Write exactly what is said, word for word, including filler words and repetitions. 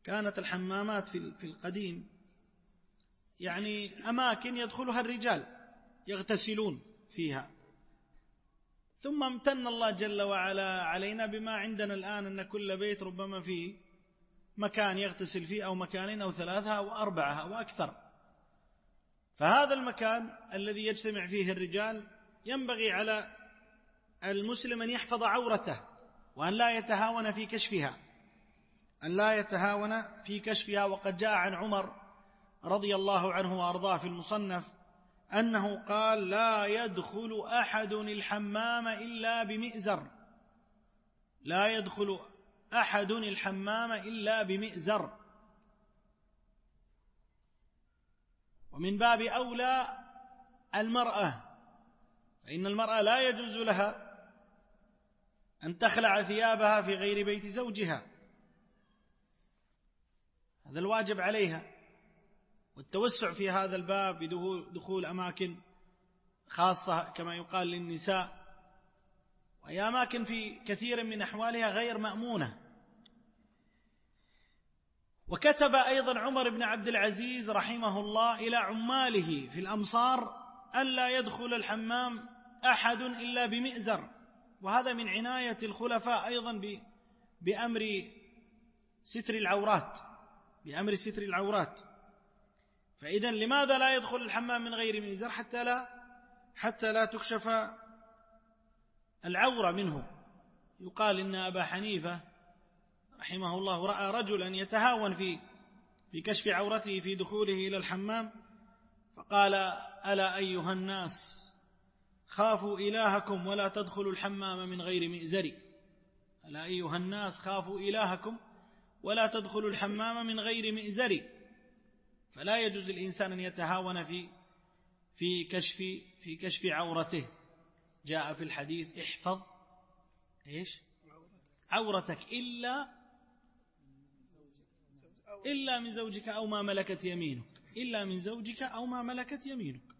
كانت الحمامات في القديم يعني أماكن يدخلها الرجال يغتسلون فيها، ثم امتن الله جل وعلا علينا بما عندنا الآن أن كل بيت ربما فيه مكان يغتسل فيه أو مكانين أو ثلاثة أو أربعة أو أكثر. فهذا المكان الذي يجتمع فيه الرجال ينبغي على المسلم أن يحفظ عورته وأن لا يتهاون في كشفها أن لا يتهاون في كشفها. وقد جاء عن عمر رضي الله عنه وأرضاه في المصنف أنه قال: لا يدخل أحد الحمام إلا بمئزر لا يدخل أحد الحمام إلا بمئزر. ومن باب أولى المرأة، فإن المرأة لا يجوز لها أن تخلع ثيابها في غير بيت زوجها، هذا الواجب عليها. والتوسع في هذا الباب بدخول أماكن خاصة كما يقال للنساء، وهي أماكن في كثير من أحوالها غير مأمونة. وكتب أيضا عمر بن عبد العزيز رحمه الله إلى عماله في الأمصار ألا يدخل الحمام أحد إلا بمئزر، وهذا من عناية الخلفاء أيضا بأمر ستر العورات بأمر ستر العورات. فإذا لماذا لا يدخل الحمام من غير مئزر؟ حتى لا حتى لا تكشف العورة منه. يقال إن أبا حنيفة رحمه الله رأى رجلا يتهاون في في كشف عورته في دخوله إلى الحمام، فقال: ألا أيها الناس خافوا إلهكم ولا تدخلوا الحمام من غير مئزر ألا أيها الناس خافوا إلهكم ولا تدخلوا الحمام من غير مئزر. فلا يجوز الإنسان أن يتهاون في في كشف في كشف عورته. جاء في الحديث: احفظ إيش عورتك إلا إلا من زوجك أو ما ملكت يمينك إلا من زوجك أو ما ملكت يمينك